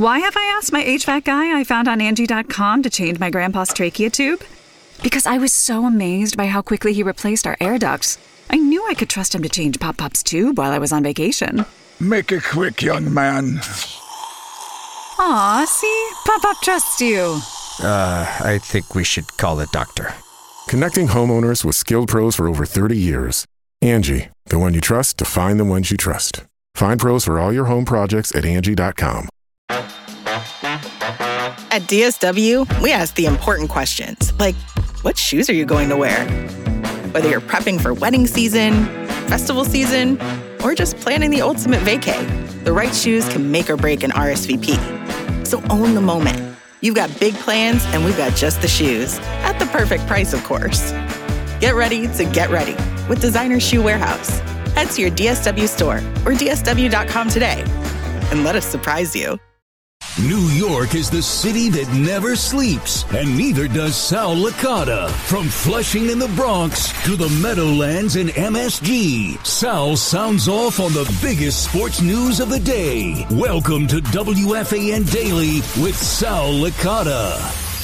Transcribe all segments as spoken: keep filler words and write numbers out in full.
Why have I asked my H V A C guy I found on Angie dot com to change my grandpa's trachea tube? Because I was so amazed by how quickly he replaced our air ducts. I knew I could trust him to change Pop Pop's tube while I was on vacation. Make it quick, young man. Aw, see? Pop Pop trusts you. Uh, I think we should call the doctor. Connecting homeowners with skilled pros for over thirty years. Angie, the one you trust to find the ones you trust. Find pros for all your home projects at Angie dot com. At D S W, we ask the important questions, like, what shoes are you going to wear? Whether you're prepping for wedding season, festival season, or just planning the ultimate vacay, the right shoes can make or break an R S V P. So own the moment. You've got big plans, and we've got just the shoes. At the perfect price, of course. Get ready to get ready with Designer Shoe Warehouse. Head to your D S W store or D S W dot com today and let us surprise you. New York is the city that never sleeps, and neither does Sal Licata. From Flushing in the Bronx to the Meadowlands in M S G, Sal sounds off on the biggest sports news of the day. Welcome to W F A N Daily with Sal Licata.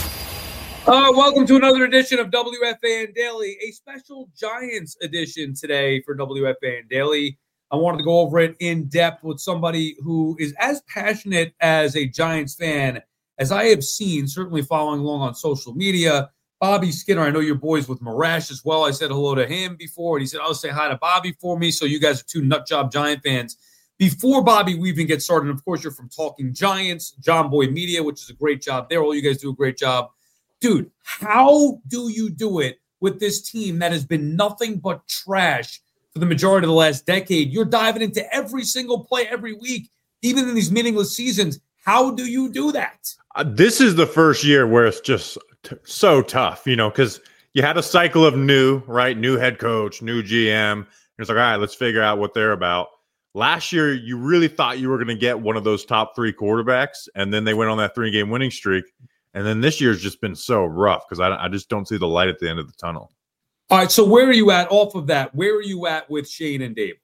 Uh, welcome to another edition of W F A N Daily, a special Giants edition today for W F A N Daily. I wanted to go over it in depth with somebody who is as passionate as a Giants fan as I have seen, certainly following along on social media. Bobby Skinner, I know you're boys with Marash as well. I said hello to him before, and he said, I'll say hi to Bobby for me. So you guys are two nutjob Giant fans. Before Bobby, we even get started, and of course, you're from Talking Giants, John Boy Media, which is a great job there. All you guys do a great job. Dude, how do you do it with this team that has been nothing but trash for the majority of the last decade? You're diving into every single play every week, even in these meaningless seasons. How do you do that? Uh, this is the first year where it's just t- so tough, you know, because you had a cycle of new, right? New head coach, new G M. It's like, all right, let's figure out what they're about. Last year, you really thought you were going to get one of those top three quarterbacks, and then they went on that three-game winning streak. And then this year's just been so rough because I, I just don't see the light at the end of the tunnel. All right, so where are you at off of that? Where are you at with Shane and Dable?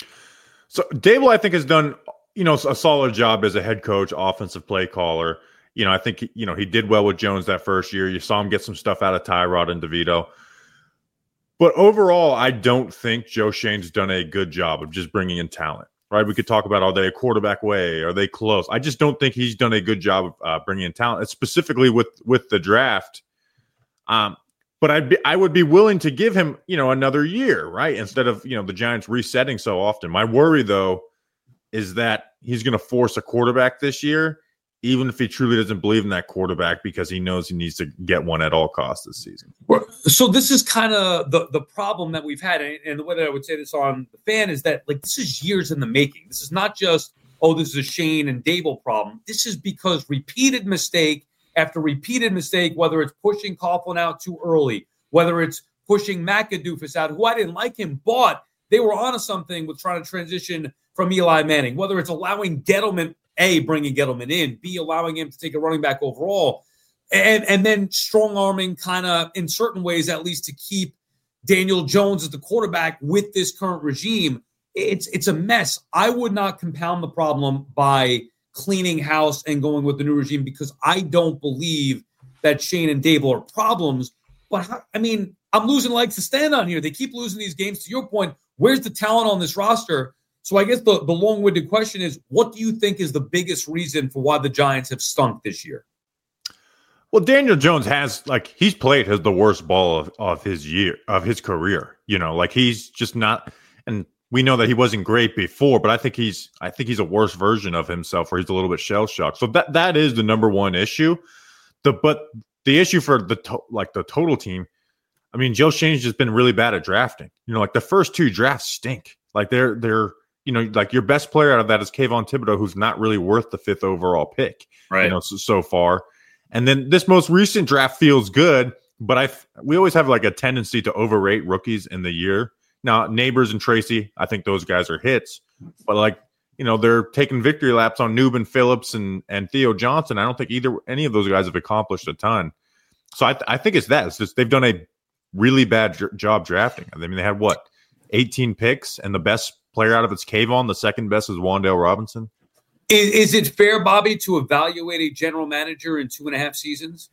So Dable, I think, has done, you know, a solid job as a head coach, offensive play caller. You know, I think, you know, he did well with Jones that first year. You saw him get some stuff out of Tyrod and DeVito. But overall, I don't think Joe Shane's done a good job of just bringing in talent, right? We could talk about, are they a quarterback away? Are they close? I just don't think he's done a good job of uh, bringing in talent, specifically with, with the draft. Um, But I'd be, I would be willing to give him, you know, another year, right? Instead of, you know, the Giants resetting so often. My worry, though, is that he's going to force a quarterback this year, even if he truly doesn't believe in that quarterback because he knows he needs to get one at all costs this season. So this is kind of the, the problem that we've had. And the way that I would say this on the fan is that, like, this is years in the making. This is not just, oh, this is a Shane and Dable problem. This is because repeated mistake after repeated mistake, whether it's pushing Coughlin out too early, whether it's pushing McAdoofus out, who I didn't like him, but they were onto something with trying to transition from Eli Manning, whether it's allowing Gettleman, A, bringing Gettleman in, B, allowing him to take a running back overall, and, and then strong-arming kind of in certain ways, at least to keep Daniel Jones as the quarterback with this current regime. It's, it's a mess. I would not compound the problem by cleaning house and going with the new regime because I don't believe that Shane and Dable are problems. But, how, I mean, I'm losing legs to stand on here. They keep losing these games. To your point, where's the talent on this roster? So I guess the, the long-winded question is, what do you think is the biggest reason for why the Giants have stunk this year? Well, Daniel Jones has, like, he's played his the worst ball of, of his year, of his career. You know, like, he's just not – and – we know that he wasn't great before, but I think he's I think he's a worse version of himself where he's a little bit shell-shocked. So that that is the number one issue. The but the issue for the to, like the total team, I mean, Joe Shane's just been really bad at drafting. You know, like the first two drafts stink. Like they're they're you know, like your best player out of that is Kayvon Thibodeau, who's not really worth the fifth overall pick. Right. You know, so, so far. And then this most recent draft feels good, but I we always have like a tendency to overrate rookies in the year. Now, Neighbors and Tracy, I think those guys are hits. But, like, you know, they're taking victory laps on Newman Phillips and, and Theo Johnson. I don't think either any of those guys have accomplished a ton. So I, th- I think it's that. It's just they've done a really bad j- job drafting. I mean, they had, what, eighteen picks, and the best player out of it's Kayvon. The second best is Wan'Dale Robinson. Is, is it fair, Bobby, to evaluate a general manager in two and a half seasons?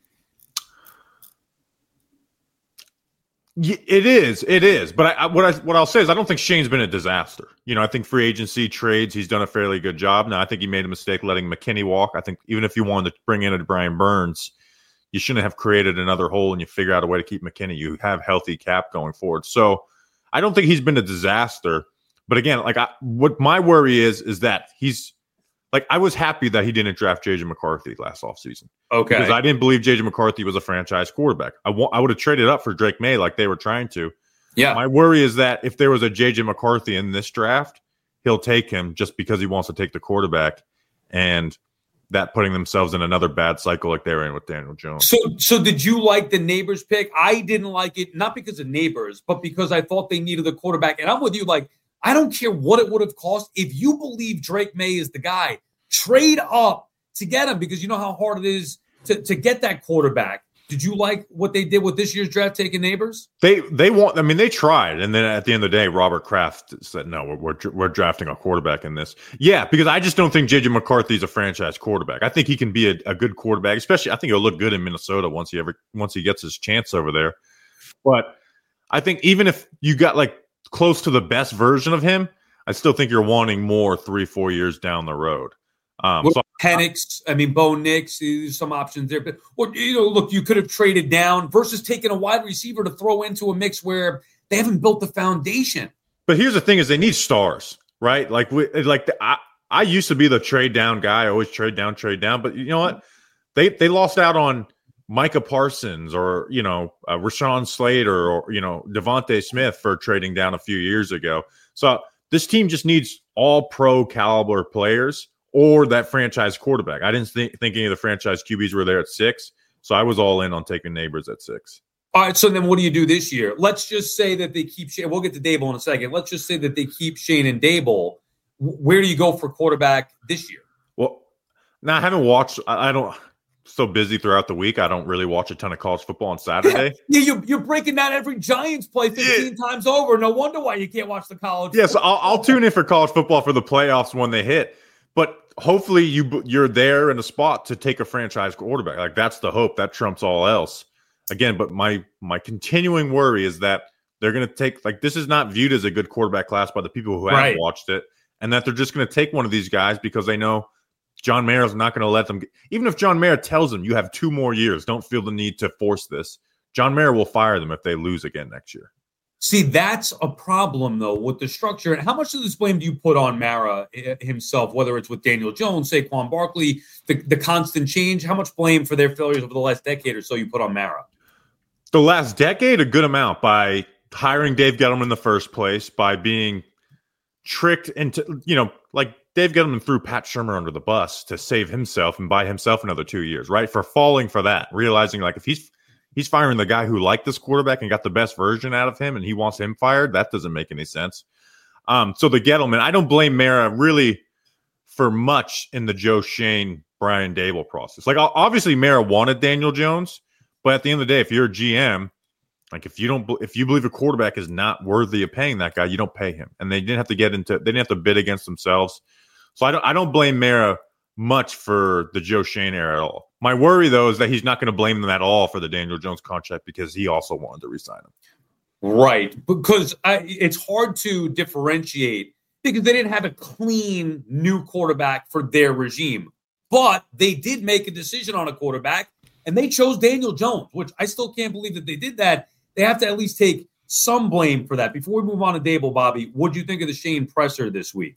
It is, it is. But I, I, what I what I'll say is I don't think Shane's been a disaster. You know, I think free agency trades, he's done a fairly good job. Now, I think he made a mistake letting McKinney walk. I think even if you wanted to bring in a Brian Burns, you shouldn't have created another hole and you figure out a way to keep McKinney. You have healthy cap going forward. So I don't think he's been a disaster. But again, like I, what my worry is, is that he's like, I was happy that he didn't draft J J McCarthy last offseason. Okay. Because I didn't believe J J McCarthy was a franchise quarterback. I, wa- I would have traded up for Drake May like they were trying to. Yeah. My worry is that if there was a J J McCarthy in this draft, he'll take him just because he wants to take the quarterback, and that putting themselves in another bad cycle like they were in with Daniel Jones. So, so did you like the Neighbors pick? I didn't like it, not because of Neighbors, but because I thought they needed a quarterback. And I'm with you. Like, I don't care what it would have cost. If you believe Drake May is the guy, trade up to get him, because you know how hard it is to, to get that quarterback. Did you like what they did with this year's draft taking Neighbors? They they want. I mean, they tried, and then at the end of the day, Robert Kraft said, "No, we're we're, we're drafting a quarterback in this." Yeah, because I just don't think J J McCarthy is a franchise quarterback. I think he can be a, a good quarterback, especially I think he'll look good in Minnesota once he ever once he gets his chance over there. But I think even if you got like close to the best version of him, I still think you're wanting more three four years down the road. Um, so Penix, I mean, Bo Nix, there's some options there. But, or, you know, look, you could have traded down versus taking a wide receiver to throw into a mix where they haven't built the foundation. But here's the thing is they need stars, right? Like, we, like the, I, I used to be the trade down guy. I always trade down, trade down. But you know what? They they lost out on Micah Parsons or, you know, uh, Rashawn Slater or, you know, Devontae Smith for trading down a few years ago. So this team just needs all pro caliber players or that franchise quarterback. I didn't think, think any of the franchise Q Bs were there at six, so I was all in on taking Neighbors at six. All right, so then what do you do this year? Let's just say that they keep Shane. We'll get to Dable in a second. Let's just say that they keep Shane and Dable. Where do you go for quarterback this year? Well, now I haven't watched. I, I don't. So busy throughout the week, I don't really watch a ton of college football on Saturday. Yeah, yeah you're, you're breaking down every Giants play fifteen yeah. times over. No wonder why you can't watch the college. Yes, yeah, so I'll, I'll tune in for college football for the playoffs when they hit. But hopefully you you're there in a spot to take a franchise quarterback. Like that's the hope. That trumps all else. Again, but my my continuing worry is that they're going to take like this is not viewed as a good quarterback class by the people who haven't right. watched it, and that they're just going to take one of these guys because they know John Mara is not going to let them. Get, even if John Mara tells them you have two more years, don't feel the need to force this. John Mara will fire them if they lose again next year. See, that's a problem, though, with the structure. And how much of this blame do you put on Mara himself, whether it's with Daniel Jones, Saquon Barkley, the, the constant change? How much blame for their failures over the last decade or so you put on Mara? The last decade, a good amount by hiring Dave Gettleman in the first place, by being tricked into, you know, like Dave Gettleman threw Pat Shurmur under the bus to save himself and buy himself another two years, right? For falling for that, realizing like if he's He's firing the guy who liked this quarterback and got the best version out of him, and he wants him fired. That doesn't make any sense. Um, so the Gettleman, I don't blame Mara really for much in the Joe Shane, Brian Dable process. Like obviously Mara wanted Daniel Jones, but at the end of the day, if you're a G M, like if you don't, if you believe a quarterback is not worthy of paying that guy, you don't pay him. And they didn't have to get into, they didn't have to bid against themselves. So I don't, I don't blame Mara much for the Joe Shane era at all. My worry, though, is that he's not going to blame them at all for the Daniel Jones contract because he also wanted to re-sign him. Right, because I, it's hard to differentiate because they didn't have a clean new quarterback for their regime. But they did make a decision on a quarterback, and they chose Daniel Jones, which I still can't believe that they did that. They have to at least take some blame for that. Before we move on to Dable, Bobby, what do you think of the Shane presser this week?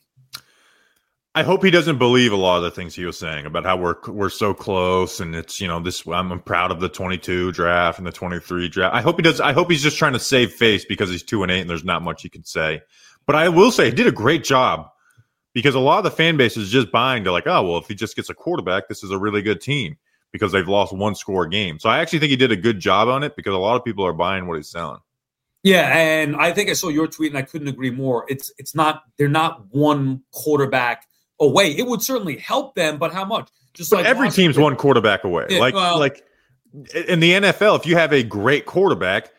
I hope he doesn't believe a lot of the things he was saying about how we're we're so close and it's, you know, this I'm proud of the twenty-two draft and the twenty-three draft. I hope he does. I hope he's just trying to save face because he's two and eight and there's not much he can say. But I will say he did a great job because a lot of the fan base is just buying to like, oh, well, if he just gets a quarterback, this is a really good team because they've lost one score game. So I actually think he did a good job on it because a lot of people are buying what he's selling. Yeah, and I think I saw your tweet and I couldn't agree more. It's it's not they're not one quarterback away. It would certainly help them, but how much? Just but like every Washington. Team's one quarterback away. Yeah, like, well, like in the N F L, if you have a great quarterback,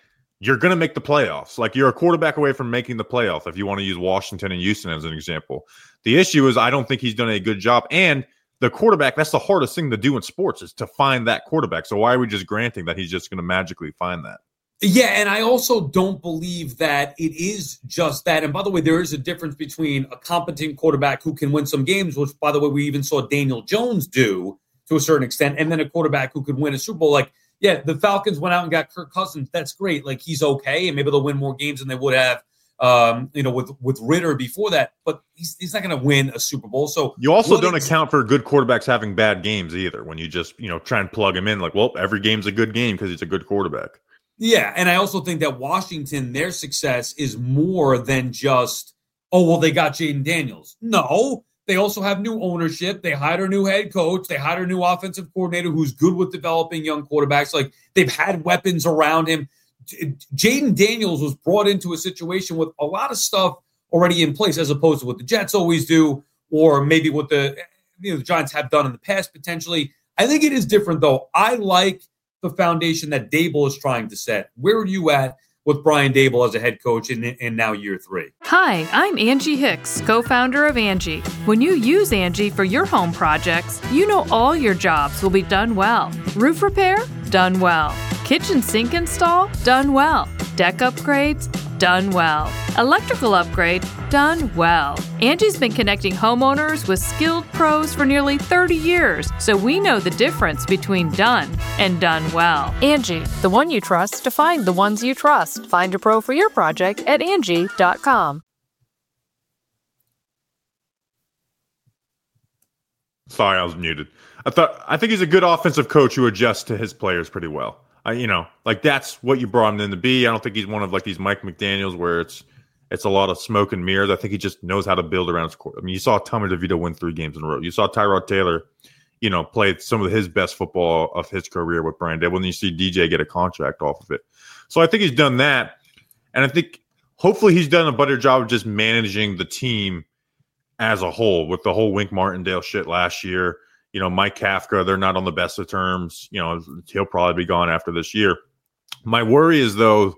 you're going to make the playoffs. Like, you're a quarterback away from making the playoff if you want to use Washington and Houston as an example. The issue is I don't think he's done a good job. And the quarterback, that's the hardest thing to do in sports, is to find that quarterback. So why are we just granting that he's just going to magically find that? Yeah, and I also don't believe that it is just that. And by the way, there is a difference between a competent quarterback who can win some games, which, by the way, we even saw Daniel Jones do to a certain extent, and then a quarterback who could win a Super Bowl. Like, yeah, the Falcons went out and got Kirk Cousins. That's great. Like, he's okay, and maybe they'll win more games than they would have, um, you know, with with Ritter before that. But he's he's not going to win a Super Bowl. So you also don't account for good quarterbacks having bad games either. When you just, you know, try and plug him in, like, well, every game's a good game because he's a good quarterback. Yeah, and I also think that Washington, their success is more than just, oh, well, they got Jaden Daniels. No, they also have new ownership. They hired a new head coach. They hired a new offensive coordinator who's good with developing young quarterbacks. Like, they've had weapons around him. J- Jaden Daniels was brought into a situation with a lot of stuff already in place, as opposed to what the Jets always do, or maybe what the, you know, the Giants have done in the past potentially. I think it is different, though. I like the foundation that Daboll is trying to set. Where are you at with Brian Daboll as a head coach in, in now year three? Hi, I'm Angie Hicks, co-founder of Angie. When you use Angie for your home projects, you know all your jobs will be done well. Roof repair? Done well. Kitchen sink install? Done well. Deck upgrades? Done well. Electrical upgrade? Done well. Angie's been connecting homeowners with skilled pros for nearly thirty years, so we know the difference between done and done well. Angie, the one you trust to find the ones you trust. Find a pro for your project at Angie dot com. Sorry, I was muted. I thought I think he's a good offensive coach who adjusts to his players pretty well. I, you know, like, that's what you brought him in to be. I don't think he's one of like these Mike McDaniels where it's it's a lot of smoke and mirrors. I think he just knows how to build around his core. I mean, you saw Tommy DeVito win three games in a row. You saw Tyrod Taylor, you know, play some of his best football of his career with Brian Daboll. And you see D J get a contract off of it. So I think he's done that. And I think hopefully he's done a better job of just managing the team as a whole with the whole Wink Martindale shit last year. You know, Mike Kafka, they're not on the best of terms. You know, he'll probably be gone after this year. My worry is, though,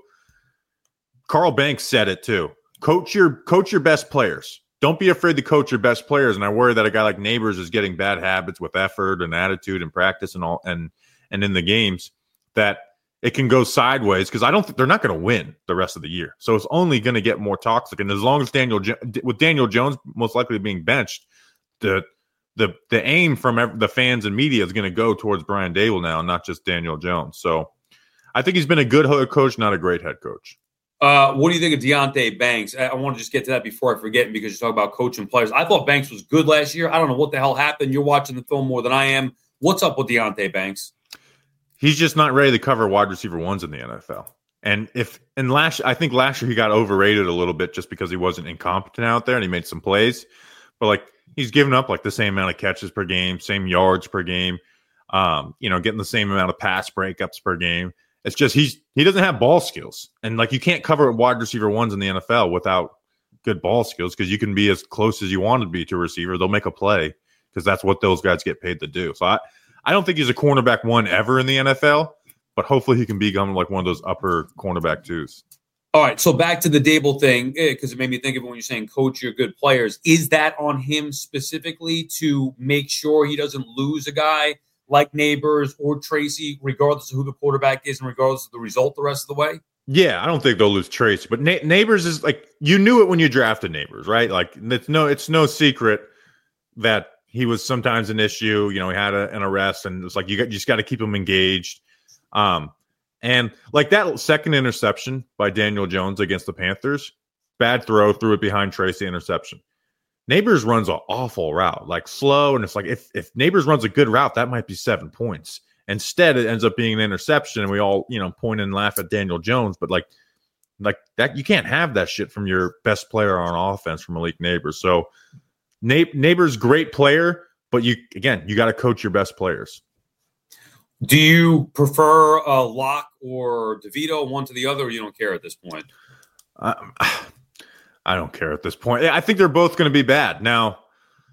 Carl Banks said it too. Coach your coach your best players. Don't be afraid to coach your best players. And I worry that a guy like Neighbors is getting bad habits with effort and attitude and practice and all and and in the games, that it can go sideways, because I don't think they're not going to win the rest of the year. So it's only going to get more toxic. And as long as Daniel with Daniel Jones most likely being benched, the the the aim from the fans and media is going to go towards Brian Daboll now, not just Daniel Jones. So I think he's been a good head coach, not a great head coach. Uh, what do you think of Deonte Banks? I, I want to just get to that before I forget, because you talk about coaching players. I thought Banks was good last year. I don't know what the hell happened. You're watching the film more than I am. What's up with Deonte Banks? He's just not ready to cover wide receiver ones in the N F L. And if and last, I think last year he got overrated a little bit just because he wasn't incompetent out there and he made some plays. But like, he's given up like the same amount of catches per game, same yards per game, um, you know, getting the same amount of pass breakups per game. It's just he's he doesn't have ball skills. And like, you can't cover wide receiver ones in the N F L without good ball skills, because you can be as close as you want to be to a receiver. They'll make a play because that's what those guys get paid to do. So I, I don't think he's a cornerback one ever in the N F L, but hopefully he can become like one of those upper cornerback twos. All right, so back to the Daboll thing, because it made me think of when you're saying coach your good players. Is that on him specifically to make sure he doesn't lose a guy like Neighbors or Tracy, regardless of who the quarterback is and regardless of the result the rest of the way? Yeah, I don't think they'll lose Tracy, but Na- Neighbors is like, you knew it when you drafted Neighbors, right? Like, it's no, it's no secret that he was sometimes an issue. You know, he had a, an arrest, and it's like you got you just got to keep him engaged. Um, And like that second interception by Daniel Jones against the Panthers, bad throw, threw it behind Tracy, interception. Neighbors runs an awful route, like slow. And it's like, if, if Neighbors runs a good route, that might be seven points. Instead, it ends up being an interception. And we all, you know, point and laugh at Daniel Jones. But like, like that, you can't have that shit from your best player on offense, from Malik Neighbors. So Na- Neighbors, great player, but you, again, you got to coach your best players. Do you prefer uh, Locke or DeVito, one to the other, or you don't care at this point? Um, I don't care at this point. I think they're both going to be bad. Now,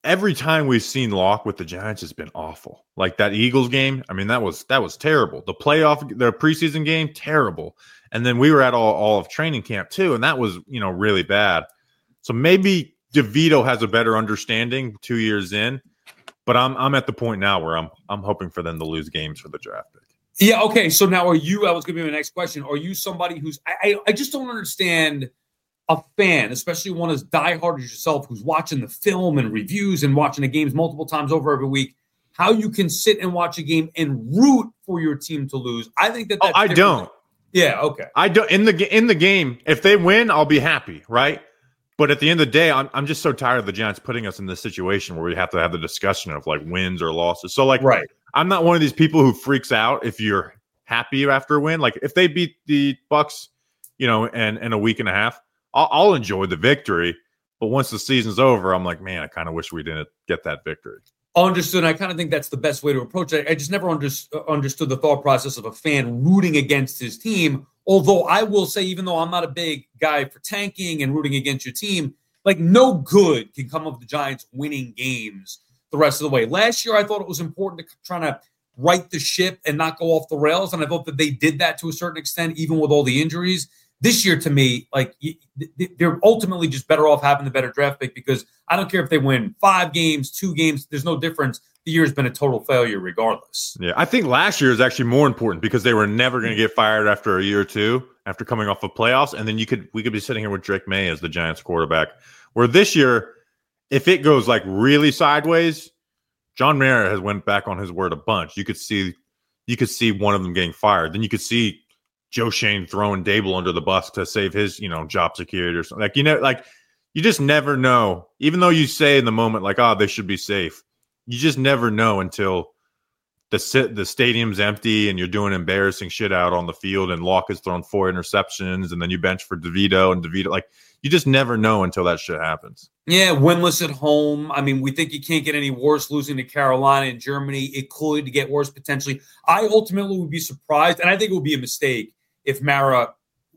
every time we've seen Locke with the Giants has been awful. Like that Eagles game, I mean, that was that was terrible. The playoff, the preseason game, terrible. And then we were at all, all of training camp too, and that was, you know, really bad. So maybe DeVito has a better understanding two years in, but I'm I'm at the point now where I'm I'm hoping for them to lose games for the draft pick. Yeah, okay. So now are you, I was going to be my next question, are you somebody who's, I, I, I just don't understand a fan, especially one as diehard as yourself, who's watching the film and reviews and watching the games multiple times over every week, how you can sit and watch a game and root for your team to lose. I think that that's oh, I different. don't. Yeah, okay. I don't in the in the game. If they win, I'll be happy, right? But at the end of the day, I'm I'm just so tired of the Giants putting us in this situation where we have to have the discussion of like wins or losses. So like, right. I'm not one of these people who freaks out if you're happy after a win. Like if they beat the Bucks, you know, and in a week and a half, I'll, I'll enjoy the victory. But once the season's over, I'm like, man, I kind of wish we didn't get that victory. Understood. I kind of think that's the best way to approach it. I just never under, understood the thought process of a fan rooting against his team. Although I will say, even though I'm not a big guy for tanking and rooting against your team, like no good can come of the Giants winning games the rest of the way. Last year, I thought it was important to try to right the ship and not go off the rails. And I thought that they did that to a certain extent, even with all the injuries. This year, to me, like they're ultimately just better off having the better draft pick because I don't care if they win five games, two games. There's no difference. The year has been a total failure regardless. Yeah, I think last year is actually more important because they were never going to get fired after a year or two after coming off of playoffs. And then you could we could be sitting here with Drake May as the Giants quarterback. Where this year, if it goes like really sideways, John Mara has went back on his word a bunch. You could see you could see one of them getting fired. Then you could see Joe Shane throwing Dable under the bus to save his, you know, job security or something. Like, you know, like you just never know. Even though you say in the moment, like, oh, they should be safe. You just never know until the the stadium's empty and you're doing embarrassing shit out on the field and Locke has thrown four interceptions and then you bench for DeVito and DeVito. Like, you just never know until that shit happens. Yeah, winless at home. I mean, we think you can't get any worse losing to Carolina and Germany. It could get worse potentially. I ultimately would be surprised, and I think it would be a mistake if Mara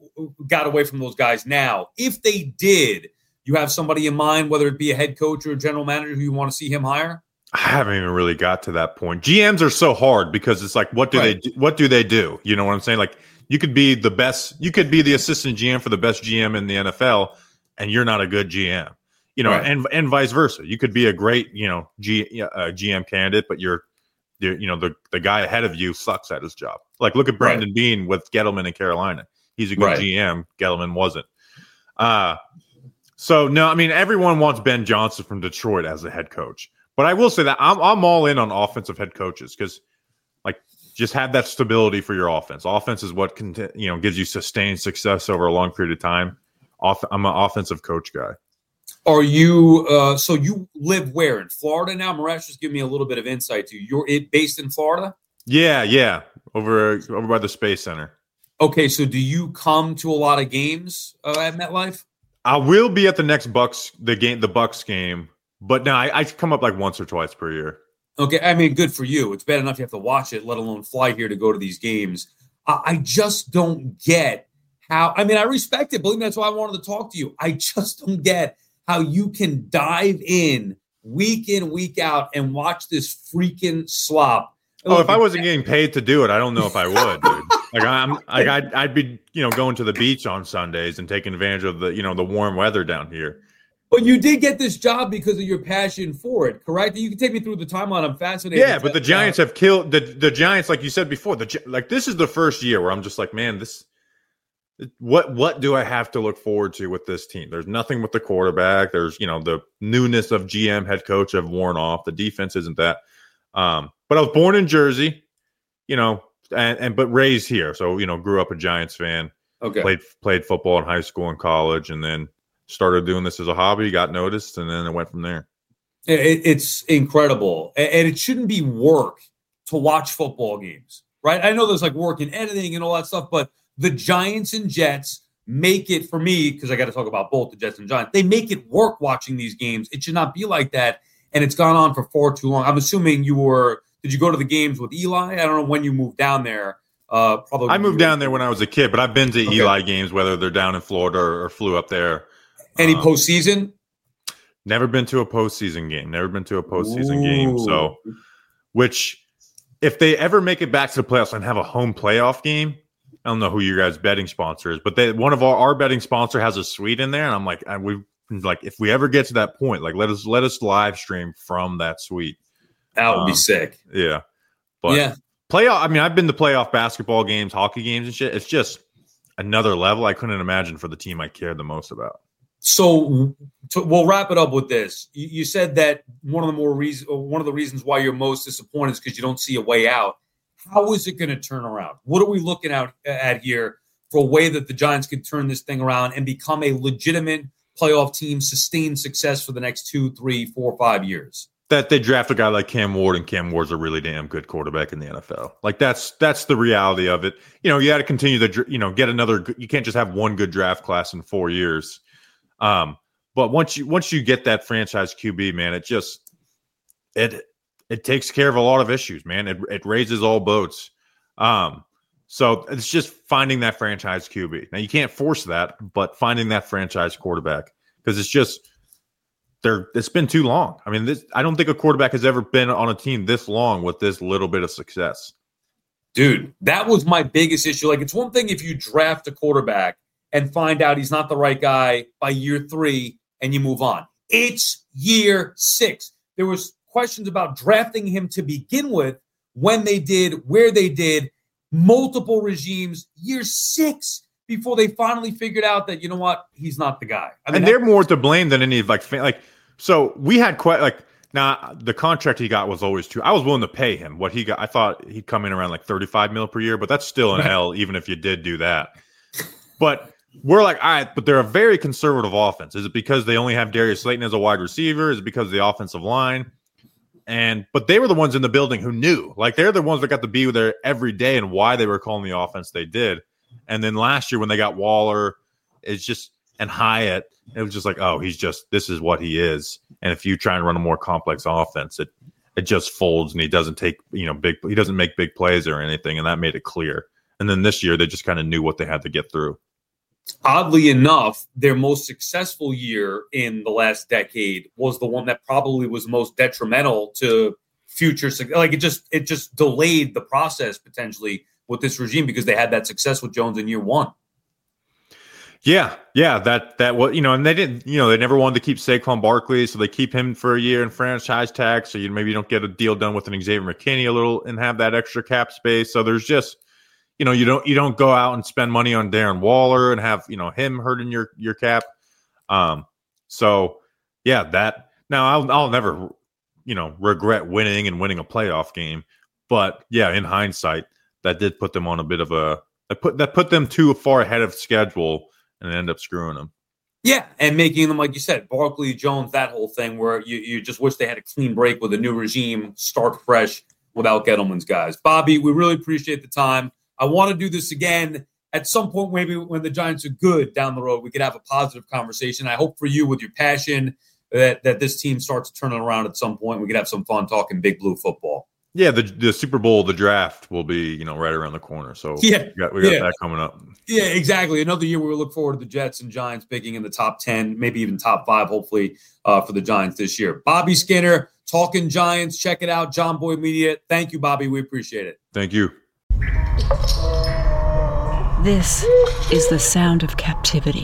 got away from those guys now. If they did, you have somebody in mind, whether it be a head coach or a general manager who you want to see him hire? I haven't even really got to that point. G Ms are so hard because it's like, what do right. they do? What do they do? You know what I'm saying? Like, you could be the best, you could be the assistant G M for the best G M in the N F L, and you're not a good G M. You know, right. and and vice versa. You could be a great, you know, G, uh, G M candidate, but you're, you're, you know, the, the guy ahead of you sucks at his job. Like, look at Brandon right. Beane with Gettleman in Carolina. He's a good right. G M. Gettleman wasn't. Uh, so, no, I mean, everyone wants Ben Johnson from Detroit as a head coach. But I will say that I'm I'm all in on offensive head coaches because, like, just have that stability for your offense. Offense is what can, you know, gives you sustained success over a long period of time. Off, I'm an offensive coach guy. Are you uh, so you live where in Florida now? Marash, just give me a little bit of insight to you. You're it based in Florida? Yeah, yeah, over over by the Space Center. Okay, so do you come to a lot of games uh, at MetLife? I will be at the next Bucks the game the Bucks game. But no, I, I come up like once or twice per year. Okay, I mean, good for you. It's bad enough you have to watch it, let alone fly here to go to these games. I, I just don't get how – I mean, I respect it. Believe me, that's why I wanted to talk to you. I just don't get how you can dive in week in, week out and watch this freaking slop. Oh, Look, if I wasn't getting paid to do it, I don't know if I would, dude. Like I'm, like I'd, I'd be, you know, going to the beach on Sundays and taking advantage of the, you know, the warm weather down here. But you did get this job because of your passion for it, correct? You can take me through the timeline. I'm fascinated. Yeah, but the Giants have killed the the Giants, like you said before. The like this is the first year where I'm just like, man, this. What what do I have to look forward to with this team? There's nothing with the quarterback. There's you know the newness of G M head coach have worn off. The defense isn't that. Um, but I was born in Jersey, you know, and, and but raised here, so you know, grew up a Giants fan. Okay, played played football in high school and college, and then. Started doing this as a hobby, got noticed, and then it went from there. It, it's incredible. And it shouldn't be work to watch football games, right? I know there's like work in editing and all that stuff, but the Giants and Jets make it, for me, because I got to talk about both the Jets and Giants, they make it work watching these games. It should not be like that, and it's gone on for far too long. I'm assuming you were – did you go to the games with Eli? I don't know when you moved down there. Uh, probably. I moved down there when I was a kid, but I've been to okay. Eli games, whether they're down in Florida or, or flew up there. Any um, postseason? Never been to a postseason game. Never been to a postseason Ooh. game. So, which, if they ever make it back to the playoffs and have a home playoff game, I don't know who your guys' betting sponsor is, but they one of our, our betting sponsor has a suite in there, and I'm like, I, we like if we ever get to that point, like let us let us live stream from that suite. That would um, be sick. Yeah, but yeah, playoff. I mean, I've been to playoff basketball games, hockey games, and shit. It's just another level. I couldn't imagine for the team I cared the most about. So to, we'll wrap it up with this. You, you said that one of the more reason, one of the reasons why you're most disappointed is because you don't see a way out. How is it going to turn around? What are we looking at, at here for a way that the Giants can turn this thing around and become a legitimate playoff team, sustain success for the next two, three, four, five years? That they draft a guy like Cam Ward, and Cam Ward's a really damn good quarterback in the N F L. Like that's that's the reality of it. You know, you got to continue to you know get another. You can't just have one good draft class in four years. Um, but once you once you get that franchise Q B, man, it just it it takes care of a lot of issues, man. It it raises all boats. Um, so it's just finding that franchise Q B. Now you can't force that, but finding that franchise quarterback because it's just there. It's been too long. I mean, this I don't think a quarterback has ever been on a team this long with this little bit of success. Dude, that was my biggest issue. Like, it's one thing if you draft a quarterback and find out he's not the right guy by year three and you move on. It's year six. There was questions about drafting him to begin with, when they did, where they did, multiple regimes, year six, before they finally figured out that, you know what, he's not the guy. I mean, and they're more to blame than any, like, like, so we had quite, like, now the contract he got was always too, I was willing to pay him what he got. I thought he'd come in around like thirty-five mil per year, but that's still an L, even if you did do that. But we're like, all right, but they're a very conservative offense. Is it because they only have Darius Slayton as a wide receiver? Is it because of the offensive line? And but they were the ones in the building who knew. Like, they're the ones that got to be there every day and why they were calling the offense they did. And then last year when they got Waller, it's just and Hyatt, it was just like, oh, he's just this is what he is. And if you try and run a more complex offense, it it just folds and he doesn't take, you know, big he doesn't make big plays or anything. And that made it clear. And then this year they just kind of knew what they had to get through. Oddly enough, their most successful year in the last decade was the one that probably was most detrimental to future success. Like, it just it just delayed the process potentially with this regime because they had that success with Jones in year one. Yeah, yeah, that that was, you know, and they didn't, you know, they never wanted to keep Saquon Barkley, so they keep him for a year in franchise tag. So you maybe you don't get a deal done with an Xavier McKinney a little and have that extra cap space. So there's just, you know, you don't you don't go out and spend money on Darren Waller and have, you know, him hurting your your cap. Um, so yeah, that now I'll I'll never, you know, regret winning and winning a playoff game, but yeah, in hindsight, that did put them on a bit of a that put that put them too far ahead of schedule and end up screwing them. Yeah, and making them, like you said, Barkley, Jones, that whole thing where you you just wish they had a clean break with a new regime, start fresh without Gettleman's guys. Bobby, we really appreciate the time. I want to do this again at some point, maybe when the Giants are good down the road. We could have a positive conversation. I hope for you, with your passion, that, that this team starts turning around at some point. We could have some fun talking Big Blue football. Yeah, the the Super Bowl, the draft will be, you know, right around the corner. So yeah, we got, we got yeah. that coming up. Yeah, exactly. Another year we look forward to the Jets and Giants picking in the top ten, maybe even top five, hopefully, uh, for the Giants this year. Bobby Skinner, Talking Giants. Check it out, John Boy Media. Thank you, Bobby. We appreciate it. Thank you. This is the sound of captivity.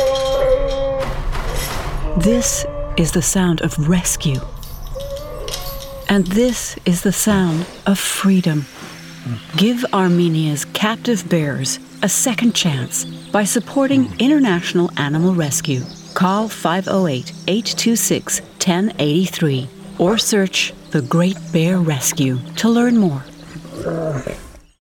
This is the sound of rescue. And this is the sound of freedom. Give Armenia's captive bears a second chance by supporting International Animal Rescue. Call five oh eight, eight two six, one oh eight three or search The Great Bear Rescue to learn more.